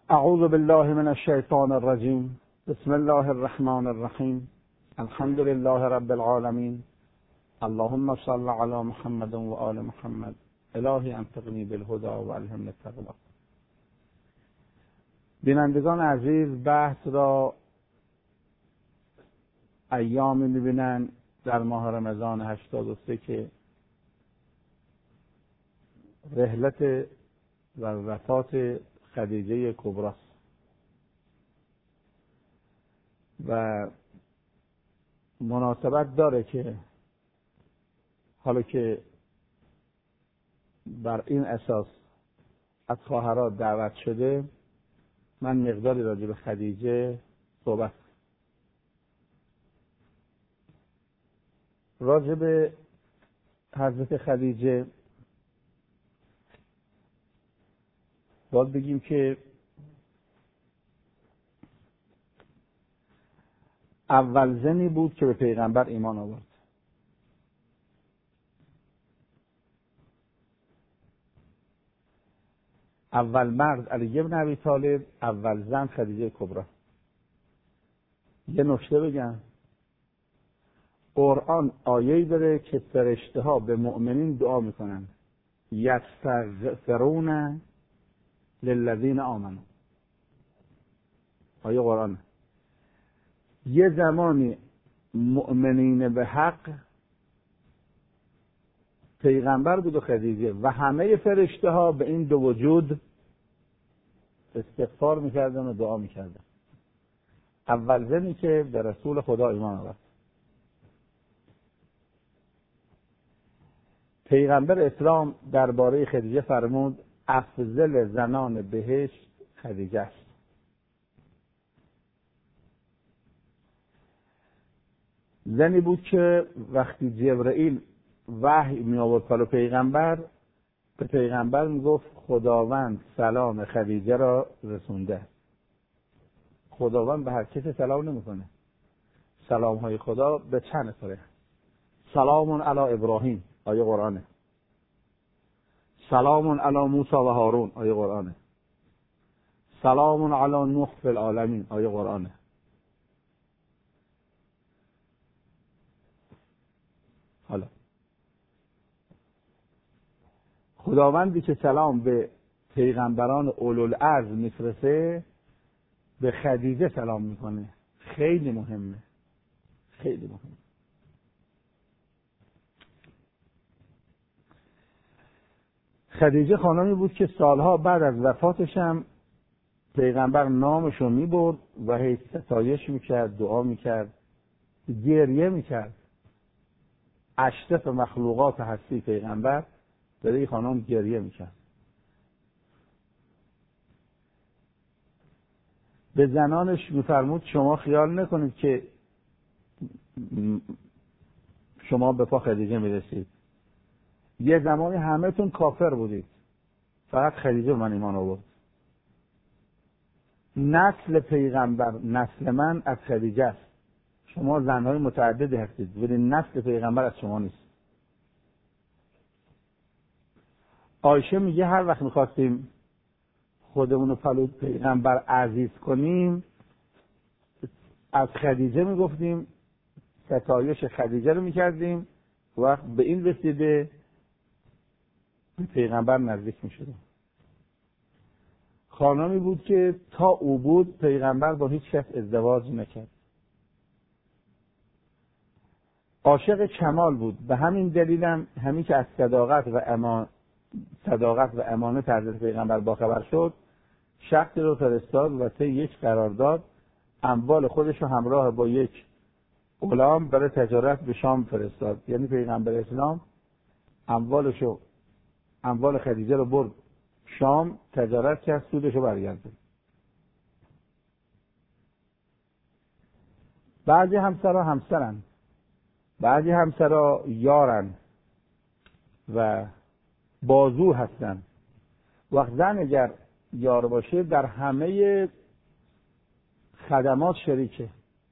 اعوذ بالله من الشیطان الرجیم. بسم الله الرحمن الرحیم. الحمد لله رب العالمین. اللهم صل علی محمد و آل محمد. الهی انطقنی بالهدى و الهمنی التقوی. بینندگان عزیز، بحث را ایامی میبینن در ماه رمضان 83 که رحلت و وفات خدیجه کبری و مناسبت داره که حالا که بر این اساس از خواهرها دعوت شده، من مقداری راجع به خدیجه صحبت راجع به حضرت خدیجه باید بگیم که اول زنی بود که به پیغمبر ایمان آورد. اول مرد علی بن ابی طالب، اول زن خدیجه کبری. یه نکته بگم، قرآن آیه‌ای داره که فرشته ها به مؤمنین دعا میکنن یستغفرون للذین آمنوا. آیه قرآن. یه زمانی مؤمنین به حق پیغمبر بود و خدیجه و همه فرشته ها به این دو وجود استغفار میکردن و دعا میکردن. اول زنی که به رسول خدا ایمان آورد. پیغمبر اسلام درباره خدیجه فرمود افضل زنان بهشت خدیجه است. زنی بود که وقتی جبرئیل وحی می آورد پلو پیغمبر، به پیغمبر می گفت خداوند سلام خدیجه را رسونده. خداوند به هر کسی سلام نمی کنه. سلام های خدا به چند نفره. سلام علی ابراهیم، آیه قرآنه. سلام علی موسی و هارون، آیه قرآنه. سلام علی نوح فی العالمین، آیه قرآنه. حالا خداوندی که سلام به پیغمبران اولوالعزم میفرسته، به خدیجه سلام میکنه. خیلی مهمه، خیلی مهمه. خدیجه خانمی بود که سالها بعد از وفاتش هم پیغمبر نامشو میبرد و هی ستایش میکرد، دعا میکرد، گریه میکرد. اشرف مخلوقات هستی پیغمبر برای این خانم گریه میکرد. به زنانش میفرمود شما خیال نکنید که شما به پا خدیجه میرسید. یه زمانی همه تون کافر بودید، فقط خدیجه من ایمان آورد. نسل پیغمبر، نسل من از خدیجه است. شما زنهای متعددی هستید ولی نسل پیغمبر از شما نیست. عایشه میگه هر وقت میخواستیم خودمونو پلو پیغمبر عزیز کنیم، از خدیجه میگفتیم، ستایش خدیجه رو میکردیم، وقت به این رسیده به پیغمبر نزدیک میشدیم. خانمی بود که تا او بود پیغمبر با هیچ کس ازدواج نکرد. عاشق کمال بود. به همین دلیلم همین که از صداقت و امانت حضرت پیغمبر باخبر شد، شخصی رو فرستاد و طی یک قرارداد اموال خودش رو همراه با یک غلام برای تجارت به شام فرستاد. یعنی پیغمبر اسلام اموال خدیجه رو برد شام، تجارت کرد، سودش رو برگردوند. بعضی همسرها همسرن، بعضی همسرها یارن و بازو هستن. وقت زن اگر یار باشه در همه خدمات شریکه.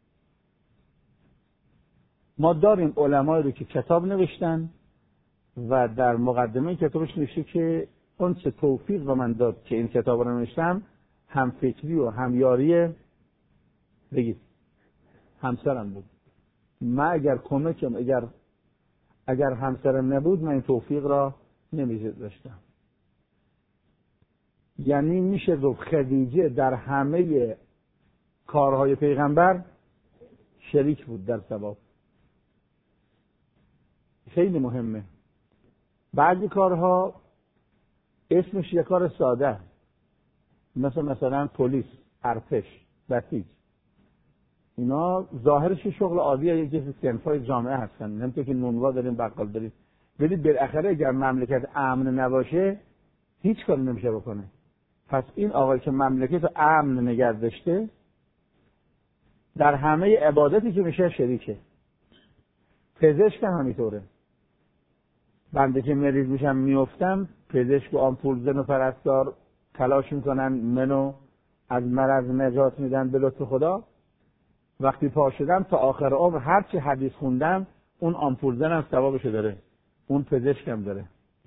ما داریم علمایی رو که کتاب نوشتن و در مقدمه کتابش نوشته که اون چه توفیق به من داد که این کتاب رو نوشتم، همفکری و همیاری بگید همسرم بود. من اگر کمکم اگر همسرم نبود من این توفیق را نمی‌داشتم. یعنی میشه گفت خدیجه در همه کارهای پیغمبر شریک بود در ثواب. خیلی مهمه. بعضی کارها اسمش یک کار ساده، مثلا پلیس، ارتش، بسیج، اینا ظاهرش شغل عادیه، یکی صنفای جامعه هستن، نمیشه که نونوا داریم بقال داریم، ولی بالاخره اگر مملکت امن نباشه هیچ کاری نمیشه بکنه. پس این آقای که مملکت رو امن نگه داشته در همه عبادتی که میشه شریکه. پزشک هم همینطوره. بنده که مریض میشم میافتم، پزشک و آمپول زن و پرستار تلاش میکنن منو از مرض نجات میدن به لطف خدا. وقتی پا شدم تا آخر عمر هر چی حدیث خوندم اون آمپول زن هم ثوابشو داره، اون پزشک هم داره.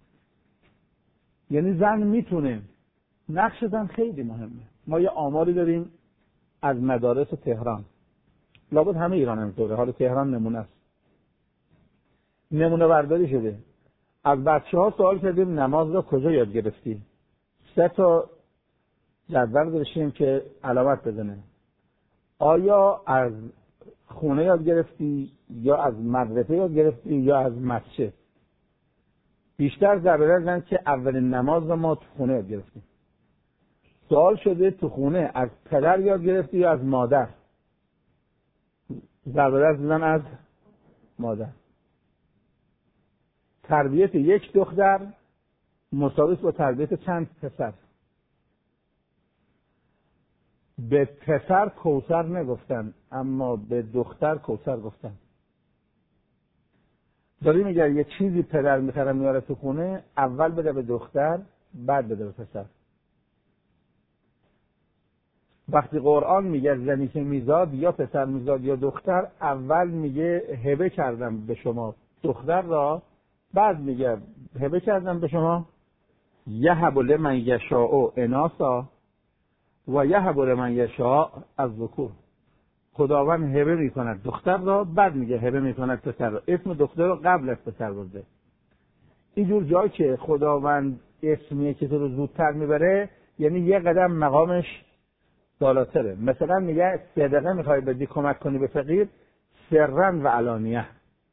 یعنی زن میتونه، نقش زن خیلی مهمه. ما یه آماری داریم از مدارس تهران، لابد همه ایران همینطوره، حالا تهران نمونه است، نمونه برداری شده. از بچه‌ها سوال کردیم نماز را کجا یاد گرفتی؟ 3 تا جدول داشتیم که علامت بزنه. آیا از خونه یاد گرفتی یا از مدرسه یاد گرفتی یا از مسجد؟ بیشتر ضربه زدن که اولین نماز را ما تو خونه یاد گرفتیم. سوال شده تو خونه از پدر یاد گرفتی یا از مادر؟ ضربه زدن از مادر. تربیت یک دختر مساوی با تربیت چند پسر. به پسر کوثر نگفتن اما به دختر کوثر گفتن. داریم اگر یه چیزی پدر میخره میاره تو خونه، اول بده به دختر بعد بده به پسر. وقتی قرآن میگه زنی که میزاد یا پسر میزاد یا دختر، اول میگه هبه کردم به شما دختر را، بعد میگه هبه کردم به شما یهب لمن یشاء اناثا و یهب لمن یشاء الذکور. خداوند هبه میکند دختر را، بعد میگه هبه میکند پسر را. اسم دختر رو قبل از پسر برده. اینجور جایی که خداوند اسمیه که تو رو زودتر میبره، یعنی یه قدم مقامش بالاتره. مثلا میگه صدقه میخوای بدی کمک کنی به فقیر، سرا و علانیه.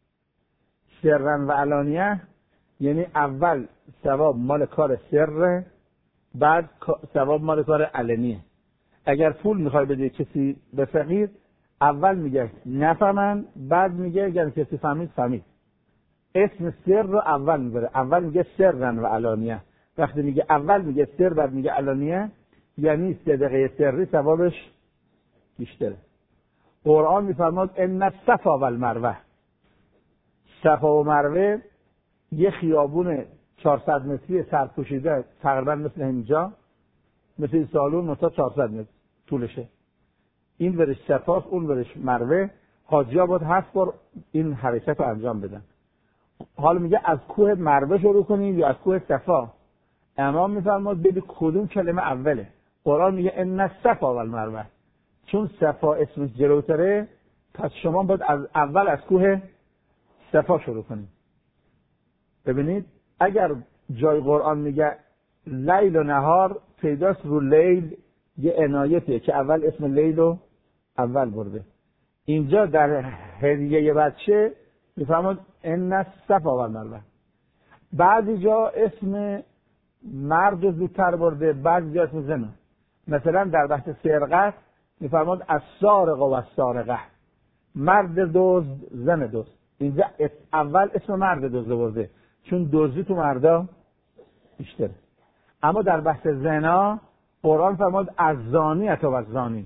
سرا و علانیه یعنی اول ثواب مال کار سر، بعد ثواب مال کار علنیه. اگر پول میخوای بدی کسی به فقیر، اول میگه نفهمن، بعد میگه اگر کسی فهمید. اسم سر رو اول میبره، اول میگه سرا و علانیه. وقتی میگه اول میگه سر بعد میگه علانیه، یعنی صدقه سری ثوابش بیشتره. قرآن میفرماد ان الصفا و المروه. صفا و مروه یه خیابون 400 متری سرپوشیده، تقریبا مثل اینجا، مثل این سالون، متا 400 متر طولشه. این ورش صفاست، اون ورش مروه. حاجی‌ها باید 7 بار این حرکت رو انجام بدن. حالا میگه از کوه مروه شروع کنیم یا از کوه صفا؟ امام میفرماد ببین کدوم کلمه اوله. قرآن میگه ان الصفا و المروه، چون صفا اسمش جلوتره، پس شما باید از اول از کوه صفا شروع کنید. ببینید اگر جای قرآن میگه لیل و نهار، پیداست رو لیل یه عنایته که اول اسم لیل رو اول برده. اینجا در هدیه بچه میفرماد ان الصفا و المروه. بعضی جا اسم مرد زودتر برده، بعضی جا اسم زن. مثلا در بحث سرقت میفرماد السارق و السارقه، مرد دزد زن دزد. اینجا اول اسم مرد دزد برده چون دزدی تو مردا بیشتره. اما در بحث زنا قرآن فرماد الزانی و الزانی،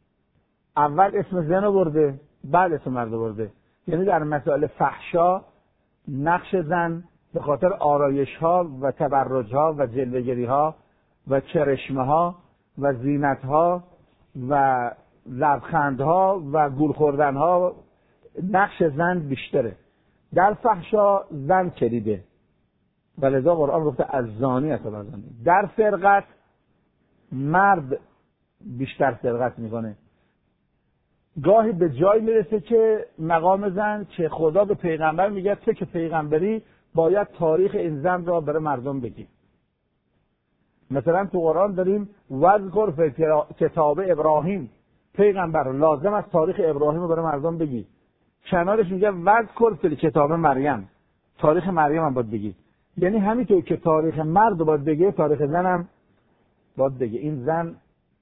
اول اسم زن برده بعد اسم مرد برده. یعنی در مسائل فحشا نقش زن به خاطر آرایش ها و تبرج ها و جلوه‌گری ها و چرشمه ها و زینت ها و لبخند ها و گول خوردن ها، نقش زن بیشتره. در فحشا زن کلیده، ولذا قرآن گفته الزانی و الزانی. در سرقت مرد بیشتر سرقت میکنه. گاهی به جای میرسه که مقام زن که خدا به پیغمبر میگه تو که پیغمبری باید تاریخ این زن را برای مردم بگی. مثلا تو قرآن داریم وذکر فی کتاب ابراهیم، پیغمبر لازم است تاریخ ابراهیم رو برای مردم بگی. کنارش میگه وذکر فی کتاب مریم، تاریخ مریم هم باید بگی. یعنی همینطور که تاریخ مرد رو باید بگه، تاریخ زن هم باید بگه. این زن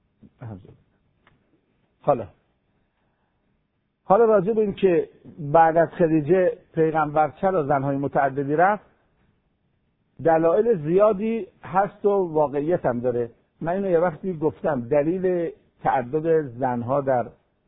حالا راجع به این که بعد از خدیجه پیغمبر چرا زنهای متعددی رفت، دلایل زیادی هست و واقعیت هم داره. من اینو یه وقتی گفتم، دلیل تعدد زنها در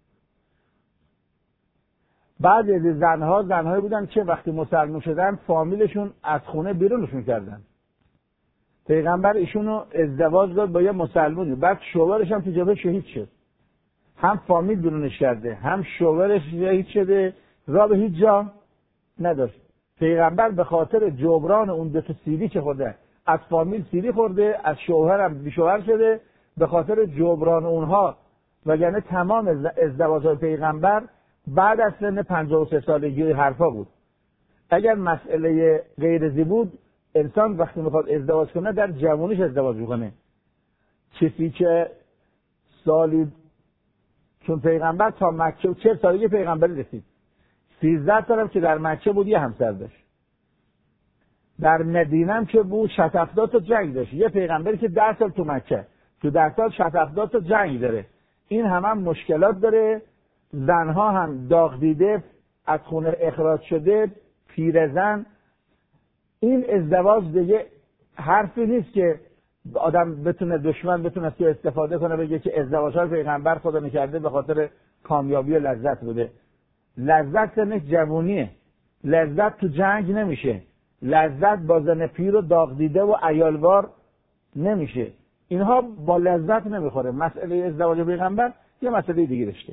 بعضی از زنهایی بودن که وقتی مسلمان شدن فامیلشون از خونه بیرونشون کردن. پیغمبر ایشونو ازدواج داد با یه مسلمانی، بعد شوهرش هم تو جبهه شهید شد. هم فامیل بیرونش کرده، هم شوهرش شهید شده، راه به هیچ جا نداشت. پیغمبر به خاطر جبران اون دو تا سیلی که خورده، از فامیل سیلی خورده، از شوهر هم بیشوهر شده، به خاطر جبران اونها، وگرنه تمام ازدواجات پیغمبر بعد از سن 53 سالگی حرفا بود. اگر مسئله غیرزی بود، انسان وقتی میخواد ازدواج کنه در جوانیش ازدواج میکنه. کسی که سالی، چون پیغمبر تا مکه 40 سالگی پیغمبری رسید، 13 سال که در مکه بود یه همسر داشت. در مدینه هم که بود 70 تا جنگ داشت. یه پیغمبری که 10 سال تو مکه، تو 10 سال 70 تا جنگ داره. این هم مشکلات داره. زنها هم داغ دیده، از خونه اخراج شده، پیرزن. این ازدواج دیگه حرفی نیست که آدم بتونه، دشمن بتونه از استفاده کنه بگه که ازدواج‌های پیغمبر خدا نکرده به خاطر کامیابی و لذت بوده. لذت سن جوونیه، لذت تو جنگ نمیشه، لذت با زن پیر و داغ دیده و عیالوار نمیشه. اینها با لذت نمیخوره. مسئله ازدواج پیغمبر یه مسئله دیگه داشته.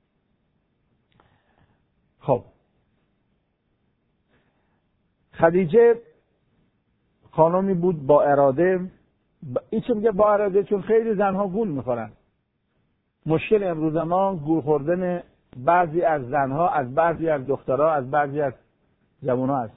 خب خدیجه خانمی بود با اراده. این چه میگه با اراده؟ چون خیلی زنها گول میخورن. مشکل امروز ما گول خوردن بعضی از زنها از بعضی از دخترها از بعضی از جوانها است.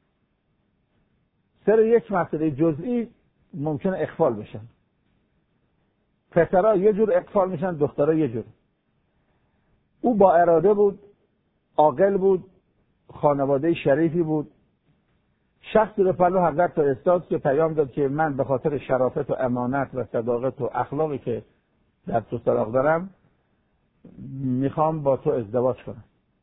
سر یک مسئله جزئی ممکنه اغفال بشن. پسرها یه جور اغفال میشن، دخترها یه جور. او با اراده بود، عاقل بود، خانواده شریفی بود. شخصی رو پلو حضرت استاد که پیام داد که من به خاطر شرافت و امانت و صداقت و اخلاقی که در تو سراغ دارم میخوام با تو ازدواج کنم.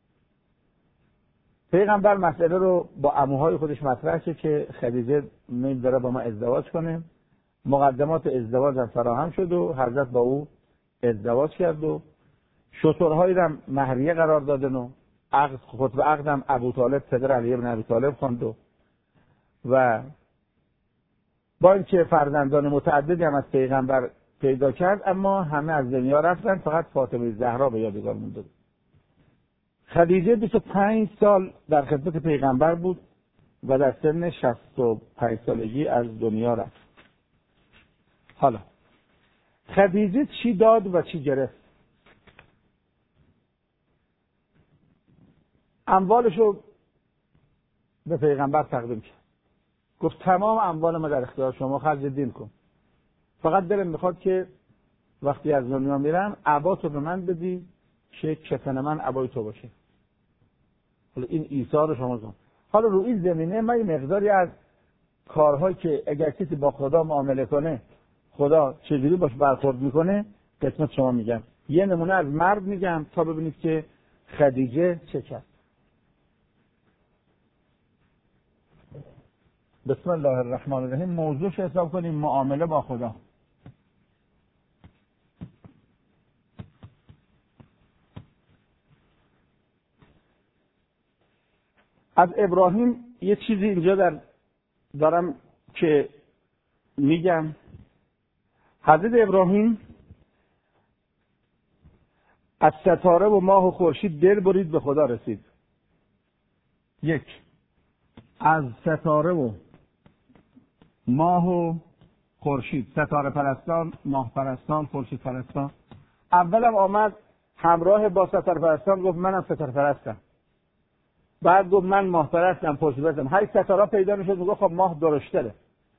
پیغمبر مسئله رو با عموهای خودش مطرح کرد که خدیجه میل داره با ما ازدواج کنه. مقدمات ازدواج هم فراهم شد و حضرت با او ازدواج کرد و شترهایی هم مهریه قرار دادن و خطبه عقد هم ابو طالب پدر علی بن ابی طالب خواند و با اینکه فرزندان متعددی هم از پیغمبر پیدا کرد، اما همه از دنیا رفتن، فقط فاطمه زهرا به یادگار مونده. خدیجه 25 سال در خدمت پیغمبر بود و در سن 65 سالگی از دنیا رفت. حالا خدیجه چی داد و چی گرفت؟ اموالشو به پیغمبر تقدیم کرد. گفت تمام اموال ما در اختیار شما، خرج دین کن. فقط دلم میخواد که وقتی از دنیا میرم عباتو به من بدی که کفن من عبای تو باشه. حالا این ایثار شما کن. حالا رو این زمینه من یه مقداری از کارهایی که اگر کسی با خدا معامله کنه خدا چجوری باش برخورد میکنه قسمت شما میگم. یه نمونه از مرد میگم تا ببینید که خدیجه چه کرد. بسم الله الرحمن الرحیم. موضوعش حساب کنیم معامله با خدا. از ابراهیم یه چیزی اینجا دارم که میگم. حضرت ابراهیم از ستاره و ماه و خورشید دل برید به خدا رسید. یک، از ستاره و ماه و خورشید، ستاره پرستان، ماه پرستان، خورشید پرستان، اولم آمد همراه با ستاره‌پرستان گفت منم ستاره‌پرستم. بعد گفت من ماه پرستم، پشت بزنم. هر ستاره پیدا میشد میگفت خب ماه درشتره.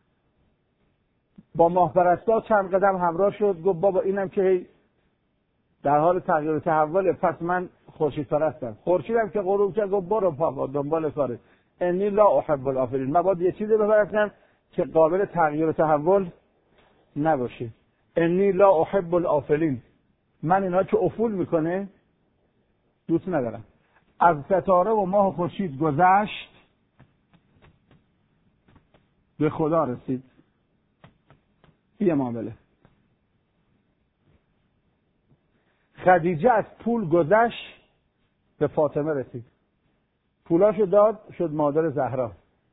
با ماه پرستا چند قدم همراه شد، گفت بابا اینم که در حال تغییر و تحوله، پس من خورشید پرستم. خورشیدم که غروب کرد گفت برو بابا دنبال کارت، انی لا احب الافلین. من باید یه چیزی بپرستم که قابل تغییر و تحول نباشه. انی لا احب الافلین، من اینا که افول میکنه دوست ندارم. از ستاره و ماه و خورشید گذشت، به خدا رسید. یه معامله. خدیجه از پول گذشت، به فاطمه رسید. پولاشو داد، شد مادر زهرا.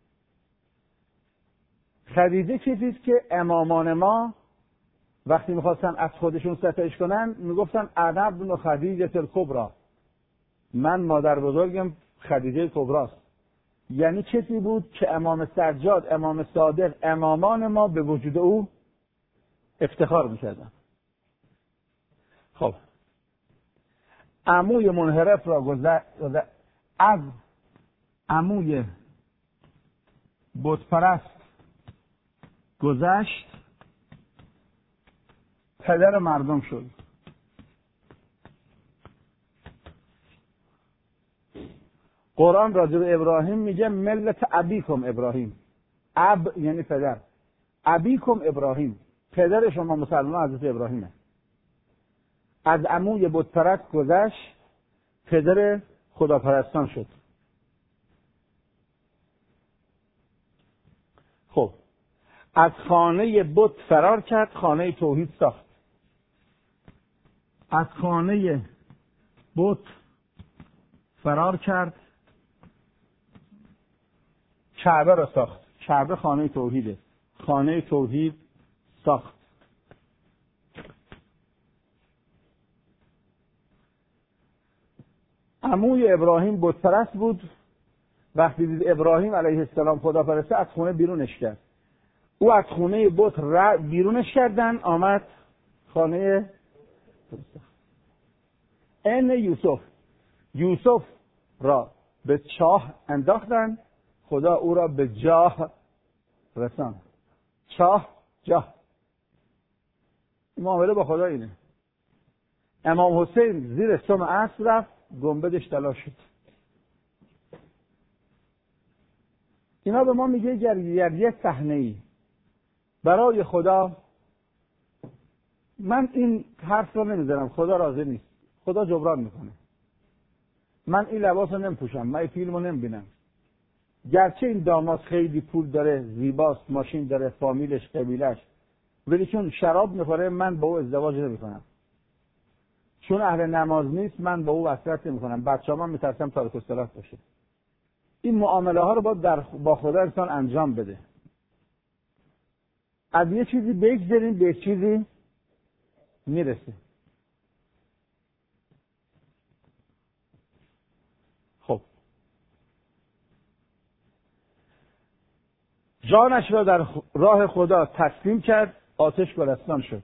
خدیجه کسی است که امامان ما وقتی میخواستن از خودشون ستایش کنن میگفتن انا ابن خدیجه الکبری، من مادر بزرگم خدیجه کبراست. یعنی کسی بود که امام سجاد، امام صادق، امامان ما به وجود او افتخار میکردن. خب عموی منحرف را از عموی بتپرست گذشت، پدر مردم شد. قرآن راجع به ابراهیم میگه ملت ابیکم ابراهیم. اب یعنی پدر، ابیکم ابراهیم، پدر شما مسلمان حضرت ابراهیمه. از عموی بتپرست گذشت، پدر خداپرستان شد. خب از خانه بت فرار کرد، خانه توحید ساخت. از خانه بت فرار کرد، کعبه را ساخت. کعبه خانه توحیده، خانه توحید ساخت. عموی ابراهیم بت پرست بود. وقتی دید ابراهیم علیه السلام خدا پرسته، از خونه بیرونش کرد. او از خونه بت بیرونش کردن، آمد خانه یوسف را به چاه انداختن، خدا او را به جاه رساند. چاه جاه، معامله با خدا اینه. امام حسین زیر سم اسب رفت، گنبدش طلا شد. اینا به ما میگه گر یه صحنه‌ای برای خدا، من این حرف رو نمیزنم، خدا راضی نیست، خدا جبران میکنه. من این لباس رو نمیپوشم، من این فیلم رو نمیبینم. گرچه این داماد خیلی پول داره، زیباست، ماشین داره، فامیلش، قبیلش، ولی چون شراب میخوره من با او ازدواج نمیکنم. چون اهل نماز نیست من با او وصلت نمیکنم. بچه‌ام هم میترسم تارک الصلاه باشه. این معامله ها رو باید با خدا انسان انجام بده. از یه چیزی بگذریم به چیزی میرسه. خب جانش را در راه خدا تسلیم کرد، آتش گلستان شد.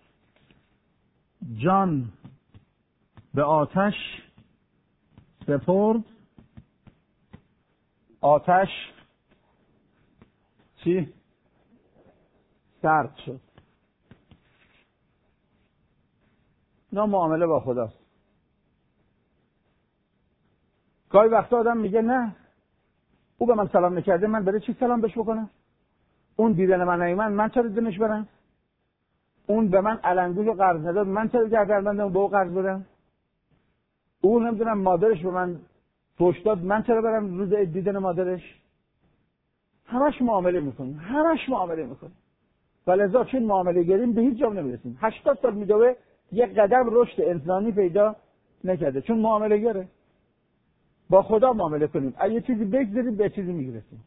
جان به آتش سپرد، آتش چی؟ سرد شد. اینا معامله با خداست. گاهی وقتا آدم میگه نه، او به من سلام نکرده، من برای چی سلام بهش بکنم؟ اون دیدن من نیامد، من چرا دیدنش برم؟ اون به من علنگوش قرض نداد، من چرا گردنبندم به او قرض بدم؟ اون نمیدونم مادرش به من فحش داد، من چرا برم روز دیدن مادرش؟ همش معامله میکنیم، همش معامله میکنیم. ولذا چون معامله گریم به هیچ جا نمیرسیم. 80 سال میدوه یک قدم رشد انسانی پیدا نکرده، چون معامله گره. با خدا معامله کنیم، اگه چیزی بگذاریم به چیزی میرسیم.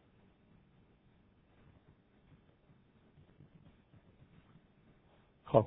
خب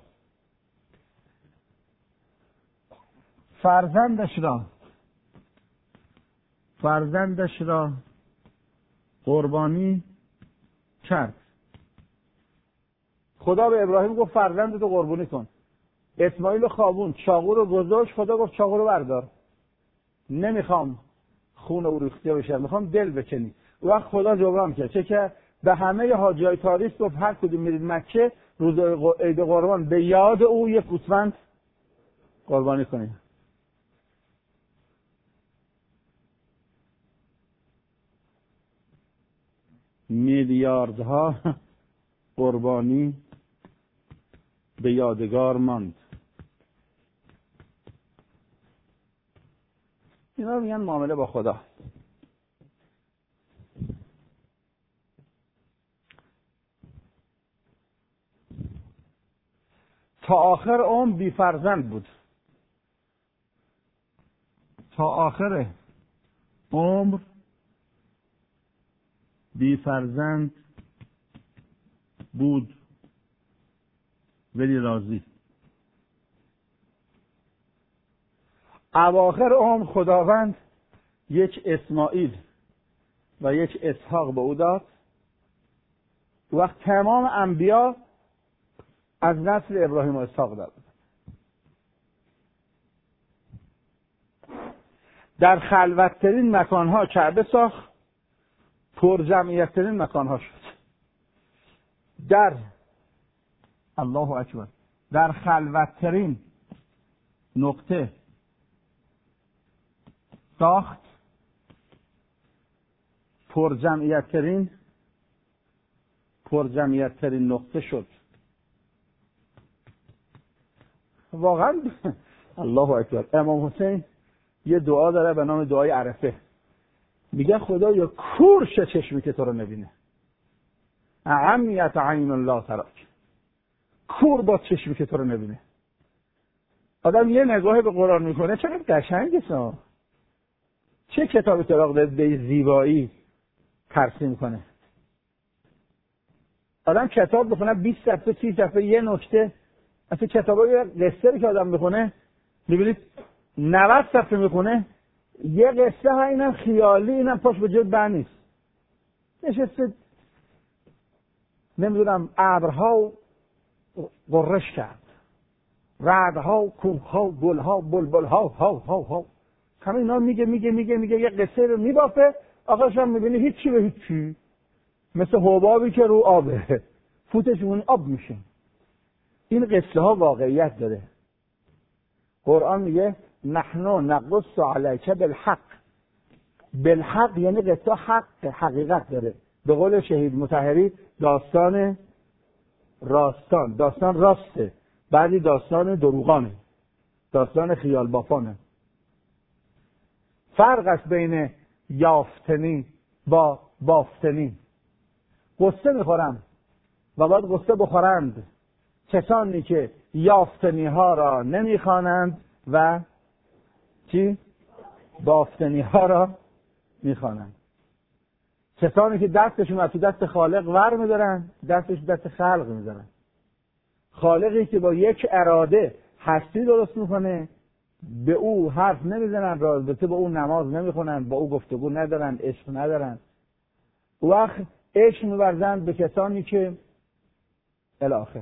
فرزندش را قربانی کرد. خدا به ابراهیم گفت فرزندتو قربانی کن. اسماعیل خوابون، چاقو رو گذاشت، خدا گفت چاقو رو بردار، نمیخوام خون او ریخته بشه، میخوام دل بکنی. وقت خدا جبران کرد. چه که به همه حاجیای تاریخ گفت هر کدوم میرید مکه روز عید قربان به یاد او یک گوسفند قربانی کنید. میلیاردها قربانی به یادگار ماند. اینا میگن معامله با خدا. تا آخر عمر بی فرزند بود. تا آخر عمر بی فرزند بود ولی راضی. اواخر عمر خداوند یک اسماعیل و یک اسحاق به او داد. وقت تمام انبیا از نسل ابراهیم و اسحاق داد. در خلوت‌ترین مکانها کعبه ساخت، پر جمعیت‌ترین مکانها شد. در الله اکبر، در خلوت‌ترین نقطه ساخت، پر جمعیت‌ترین نقطه شد. واقعا الله اکبر. امام حسین یه دعا داره به نام دعای عرفه. میگه خدایا کور شه چشمی که تو رو نبینه. عمیت عین الله تراک. کور با چشمی که تو رو نبینه. آدم یه نگاه به قرآن میکنه چقدر قشنگه. چه کتاب طلاق داره به زیبایی ترسیم کنه. آدم کتاب بخونه 20 صفحه 30 صفحه یه نکته. اصلا کتابای قصه که آدم بخونه میبینید 90 صفحه میخونه یه قصه ها، اینم خیالی، اینم پاش به جد بر نیست. نشسته نمیدونم ابرها قررش کرد، رعدها، کوهها، گلها، بلبلها، ها همه اینا میگه یه قصه رو میبافه. آخرش هم میبینی هیچی به هیچی، مثل حبابی که رو آبه، فوتشون آب میشه. این قصه ها واقعیت داره. قرآن میگه نحن نقص علیک بالحق. بالحق یعنی قصه حق، حقیقت داره. به قول شهید مطهری داستان راسته، بعدی داستان دروغانه، داستان خیال بافانه. فرق است بین یافتنی با بافتنی. قصه میخورم و باید قصه بخورند کسانی که یافتنی ها را نمیخوانند و بافتنی ها را میخوانند. کسانی که دستشون از تو دست خالق ور میدارن، دستش دست خلق میدارن. خالقی که با یک اراده هستی درست میکنه، به او حرف نمیزنن، رابطه با او نماز نمیخونن، با او گفتگو ندارن، عشق ندارن. وقت عشق میورزند به کسانی که الاخر.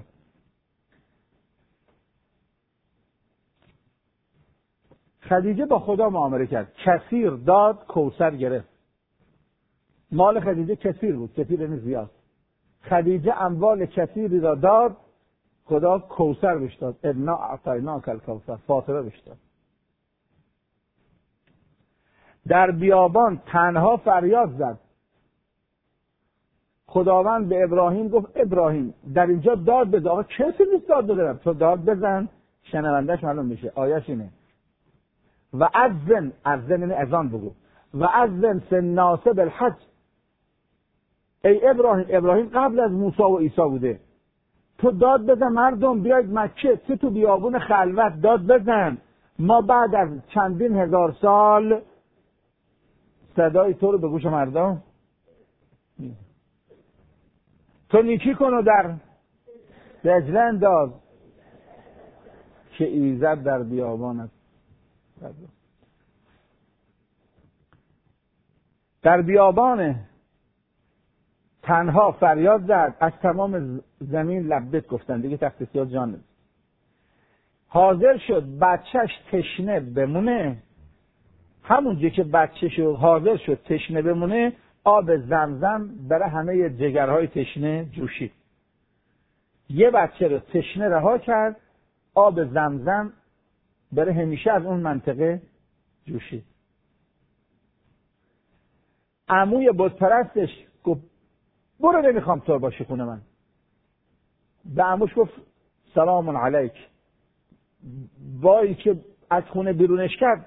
خدیجه با خدا معامله کرد. کثیر داد، کوثر گرفت. مال خدیجه کثیر بود، کثیر یعنی زیاد. خدیجه اموال کثیری را داد، خدا کوثر بهش داد. انا اعطیناک الکوثر، فاطمه بهش داد. در بیابان تنها فریاد زد. خداوند به ابراهیم گفت ابراهیم در اینجا داد بزن. آقا کسی نیست داد بزنم، تو داد بزن شنوندهش معلوم میشه. آیش اینه و اذن یعنی اذان بگو، و اذن فی الناس بالحج. ای ابراهیم قبل از موسی و عیسی بوده. تو داد بزن مردم بیاید مکه، تو بیابون خلوت داد بزن. ما بعد از چندین هزار سال صدای تو رو به گوش مردم. تو نیکی کن و در دجله انداز که ایزد در بیابان است. در بیابان تنها فریاد زد، از تمام زمین لبیک گفتن، دیگه تخت سیاه جان. حاضر شد بچهش تشنه بمونه، همونجا که بچهش حاضر شد تشنه بمونه، آب زمزم برای همه جگرهای تشنه جوشید. یه بچه رو تشنه رها کرد، آب زمزم برای همیشه از اون منطقه جوشید. عموی بت پرستش گفت برو نمیخوام تو باشی خونه من. به عموش گفت سلام علیک. بایی که از خونه بیرونش کرد،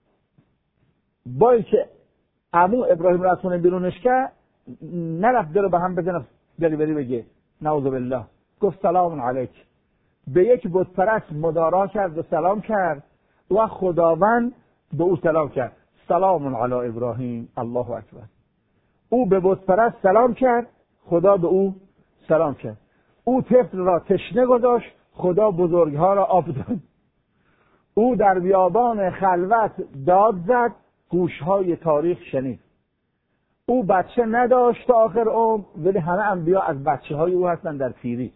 بایی که عمو ابراهیم رو از خونه بیرونش کرد، نرفت در رو به هم بزنه بری بگه نعوذ بالله، گفت سلام علیک. به یک بت پرست مدارا کرد و سلام کرد و خداوند به او سلام کرد، سلام علی ابراهیم، الله اکبر. او به بت پرست سلام کرد، خدا به او سلام کرد. او طفل را تشنه گذاشت، خدا بزرگها را آب داد. او در بیابان خلوت داد زد، گوشهای تاریخ شنید. او بچه نداشت تا آخر عمر، ولی همه انبیا از بچه های او هستن در پیری.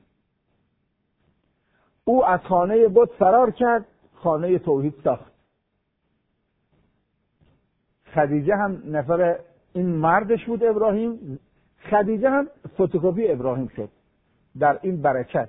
او از خانه بت فرار کرد، خانه توحید ساخت. خدیجه هم نفر این مردش بود ابراهیم، خدیجه هم فتوکپی ابراهیم شد در این برکت.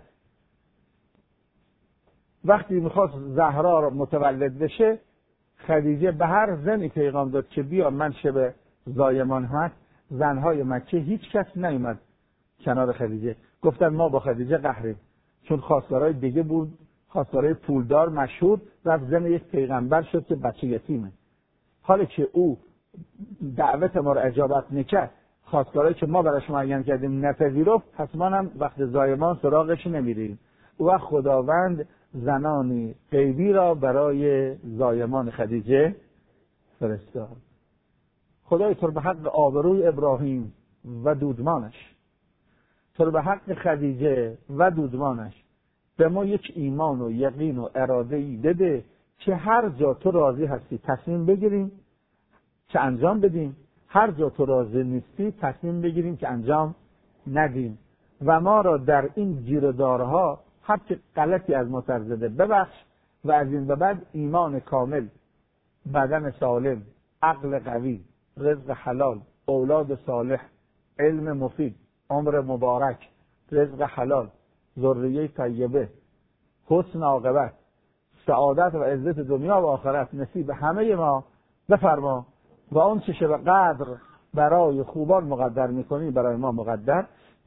وقتی میخواست زهرا رو متولد بشه، خدیجه به هر زنی پیغام داد که بیا من شب زایمان هست، زنهای مکه هیچ کس نیومد کنار خدیجه. گفتن ما با خدیجه قهریم، چون خواستگارای دیگه بود، خواستگارای پولدار مشهور، رفت زن یک پیغمبر شد که بچه یتیمه. حالا که او دعوت ما رو اجابت نکرد، خواستگارایی که ما برای شما عین کردیم نپذیرفت، پس ما هم وقت زایمان سراغش نمیریم. و خداوند زنانی غیبی را برای زایمان خدیجه فرستاد. خدای تو رو به حق آبروی ابراهیم و دودمانش، تو رو به حق خدیجه و دودمانش، به ما یک ایمان و یقین و اراده‌ای بده که هر جا تو راضی هستی تصمیم بگیریم که انجام بدیم، هر جا تو راضی نیستی تصمیم بگیریم که انجام ندیم. و ما را در این گیردارها هر چه غلطی از ما سر زده ببخش، و از این به بعد ایمان کامل، بدن سالم، عقل قوی، رزق حلال، اولاد صالح، علم مفید، عمر مبارک، رزق حلال، ذریه طیبه، حسن عاقبت، سعادت و عزت دنیا و آخرت نصیب همه ما بفرما. و اون چه شب قدر برای خوبان مقدر میکنی برای ما مقدر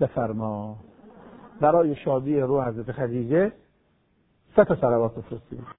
بفرما. برای شادی روح حضرت خدیجه 3 صلوات بفرستیم.